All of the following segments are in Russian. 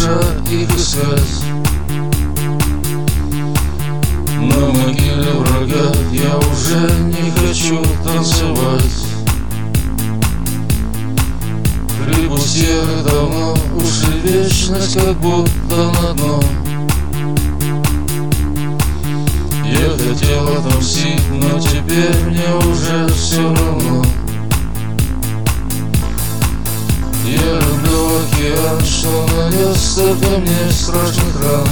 душа их искать. На могиле врага я уже не хочу танцевать. Припустили давно, ушли вечность, как будто на дно. Я хотел отомстить, но теперь мне уже все равно. Я люблю океан, что нанес только мне страшных ран.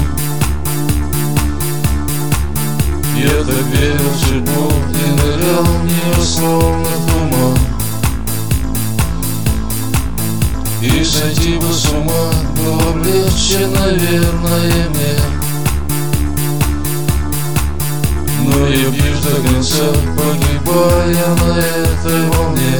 Я так верил в судьбу и нырял в нее словно туман. И сойти бы с ума было легче, наверное, мне. Но я бьюсь до конца, погибая на этой волне.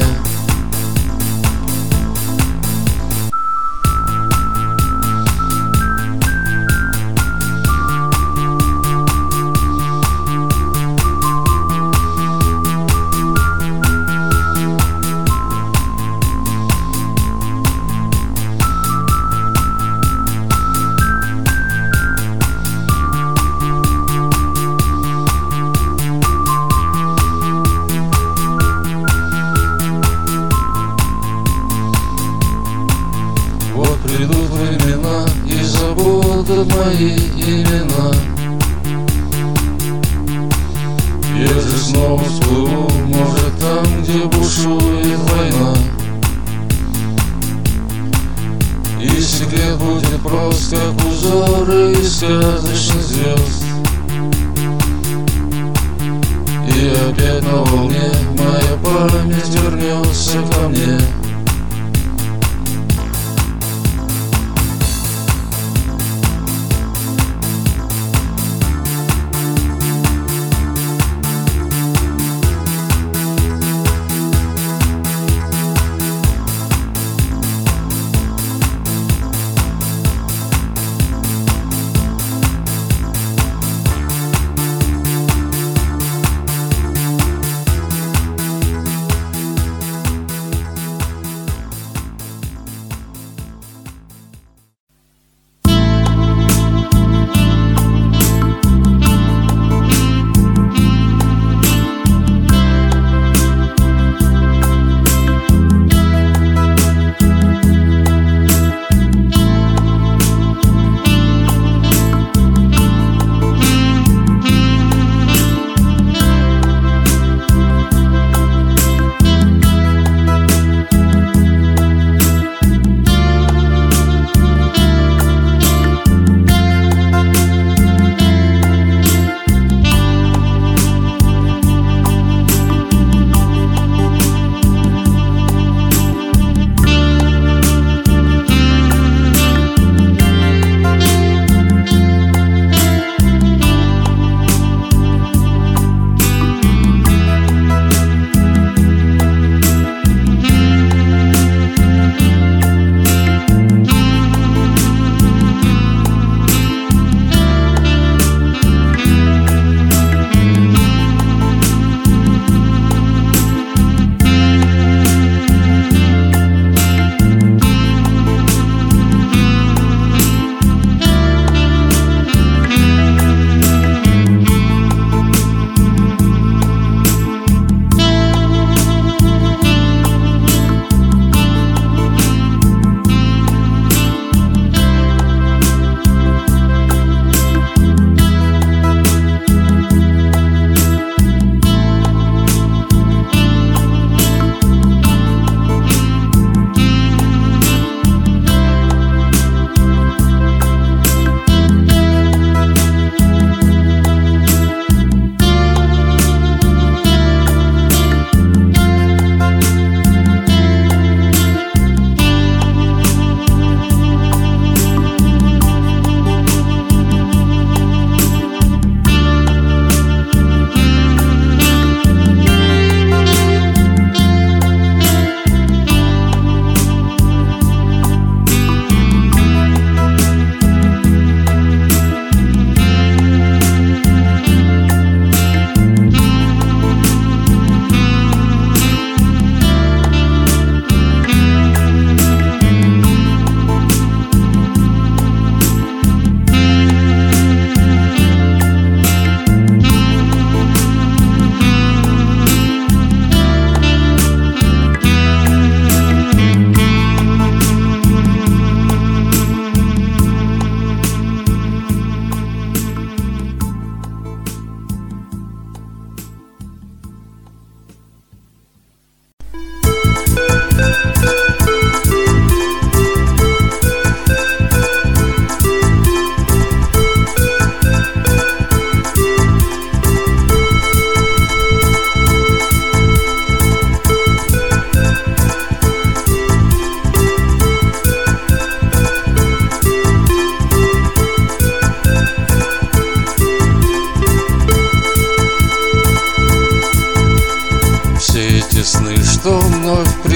Вот придут времена и забудут мои имена. Я же снова всплыву, может, там, где бушует война. И секрет будет прост, как узоры из сказочных звезд. И опять на волне моя память вернется ко мне.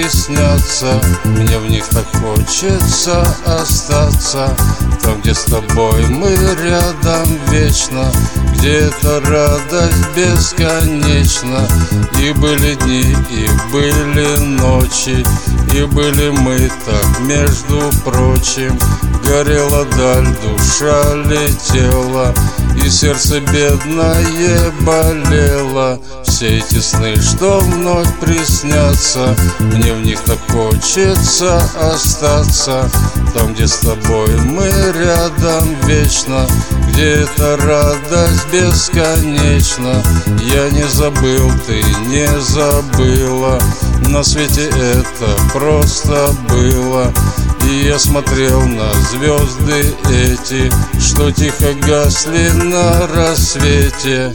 приснятся. Мне в них так хочется остаться. Там, где с тобой мы рядом вечно, где эта радость бесконечна. И были дни, и были ночи, и были мы так, между прочим. Горела даль, душа летела, и сердце бедное болело. Все эти сны, что вновь приснятся, мне в них так хочется остаться. Там, где с тобой мы рядом вечно, где эта радость бесконечна. Я не забыл, ты не забыла, на свете это просто было. И я смотрел на звезды эти, что тихо гасли на рассвете.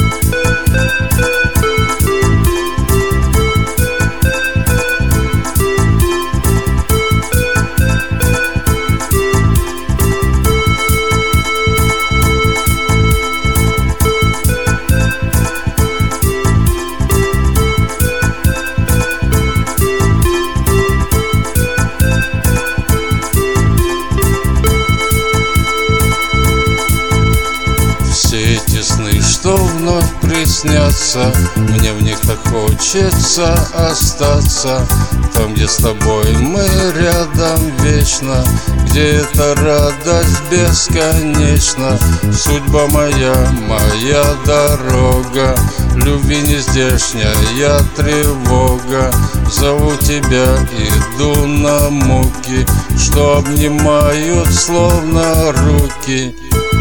Все эти сны, что вновь приснятся, мне в них так хочется остаться. Там, где с тобой мы рядом вечно, где эта радость бесконечна. Судьба моя, моя дорога, любви нездешняя тревога. Зову тебя, иду на муки, что обнимают словно руки.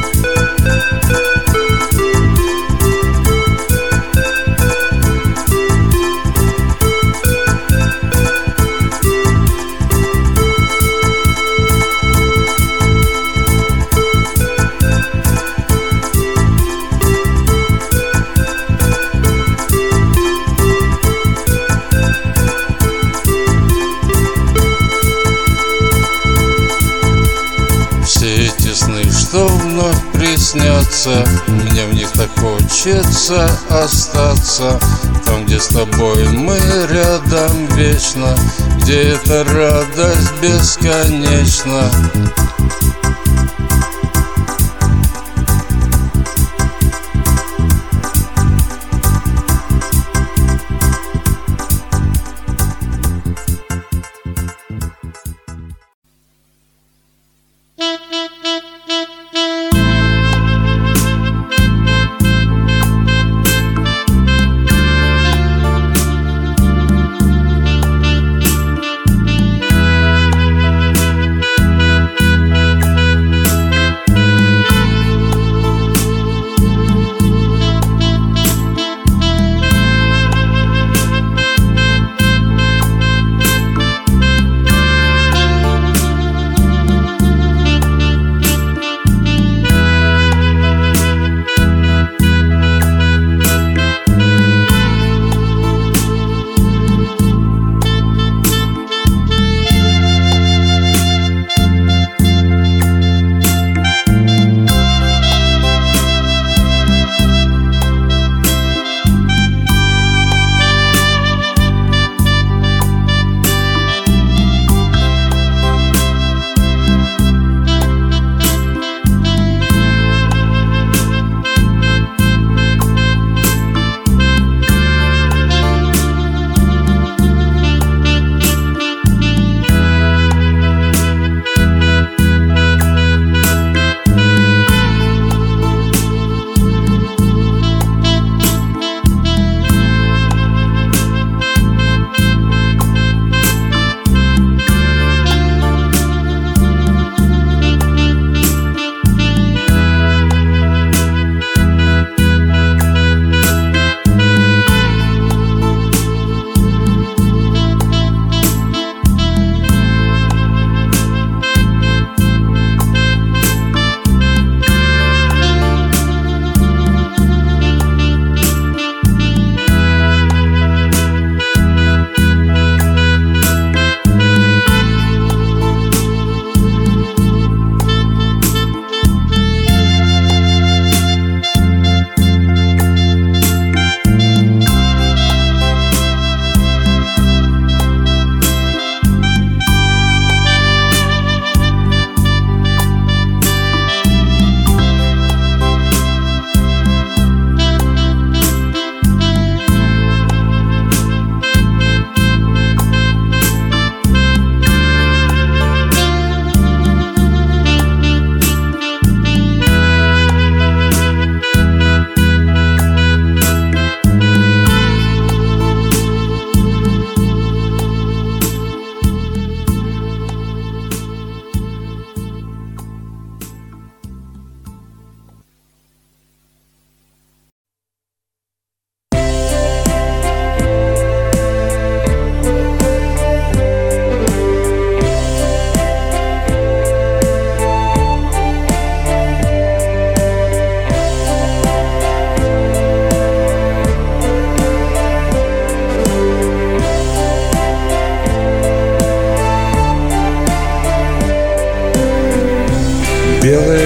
Все эти сны, что вновь приснятся, мне в них так хочется остаться. Там, где с тобой мы рядом вечно, где эта радость бесконечна.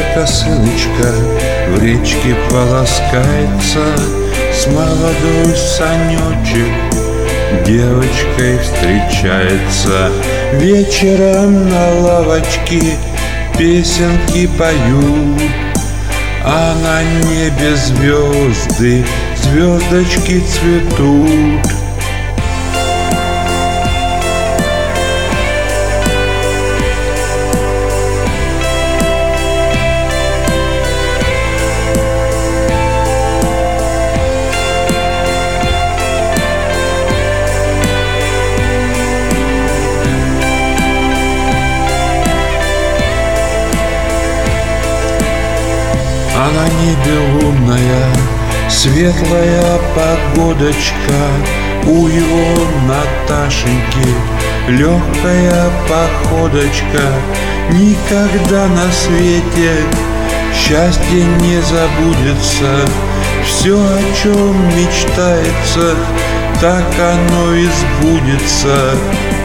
косыночка в речке полоскается, с молодой Санечек девочкой встречается. Вечером на лавочке песенки поют, а на небе звезды, звездочки цветут. А на небе лунная, светлая погодочка, у его Наташеньки легкая походочка. Никогда на свете счастье не забудется, все, о чем мечтается, так оно и сбудется.